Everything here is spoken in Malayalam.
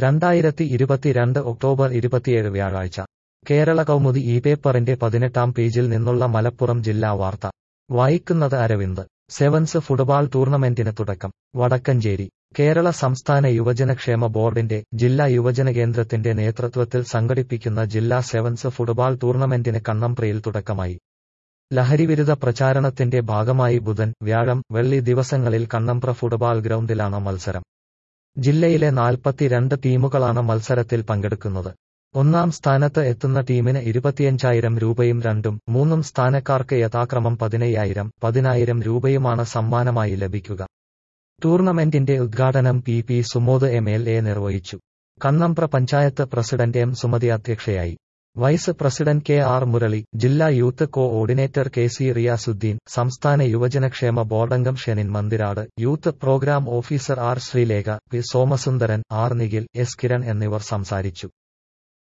2022 ഒക്ടോബർ 27 വ്യാഴാഴ്ച കേരള കൗമുദി ഈ പേപ്പറിന്റെ 18-ാം പേജിൽ നിന്നുള്ള മലപ്പുറം ജില്ലാ വാർത്ത വായിക്കുന്നത് അരവിന്ദ്. സെവൻസ് ഫുട്ബാൾ ടൂർണമെന്റിന് തുടക്കം. വടക്കഞ്ചേരി. കേരള സംസ്ഥാന യുവജനക്ഷേമ ബോർഡിന്റെ ജില്ലാ യുവജന കേന്ദ്രത്തിന്റെ നേതൃത്വത്തിൽ സംഘടിപ്പിക്കുന്ന ജില്ലാ സെവൻസ് ഫുട്ബാൾ ടൂർണമെന്റിന് കണ്ണമ്പ്രയിൽ തുടക്കമായി. ലഹരിവിരുദ്ധ പ്രചാരണത്തിന്റെ ഭാഗമായി ബുധൻ, വ്യാഴം, വെള്ളി ദിവസങ്ങളിൽ കണ്ണമ്പ്ര ഫുട്ബാൾ ഗ്രൗണ്ടിലാണ് മത്സരം. ജില്ലയിലെ 42 ടീമുകളാണ് മത്സരത്തിൽ പങ്കെടുക്കുന്നത്. ഒന്നാം സ്ഥാനത്ത് എത്തുന്ന ടീമിന് 25,000 രൂപയും രണ്ടും മൂന്നും സ്ഥാനക്കാർക്ക് യഥാക്രമം 15,000, 10,000 രൂപയുമാണ് സമ്മാനമായി ലഭിക്കുക. ടൂർണമെന്റിന്റെ ഉദ്ഘാടനം പി സുമോദ് MLA നിർവഹിച്ചു. കണ്ണമ്പ്ര പഞ്ചായത്ത് പ്രസിഡന്റ് M സുമതി അധ്യക്ഷയായി. വൈസ് പ്രസിഡന്റ് KR മുരളി, ജില്ലാ യൂത്ത് കോഓർഡിനേറ്റർ KC റിയാസുദ്ദീൻ, സംസ്ഥാന യുവജനക്ഷേമ ബോർഡംഗം Shenin Mandirad, youth programme officer R Sreelekha, P Somasundaran, R Nikhil, S Kiran എന്നിവർ സംസാരിച്ചു.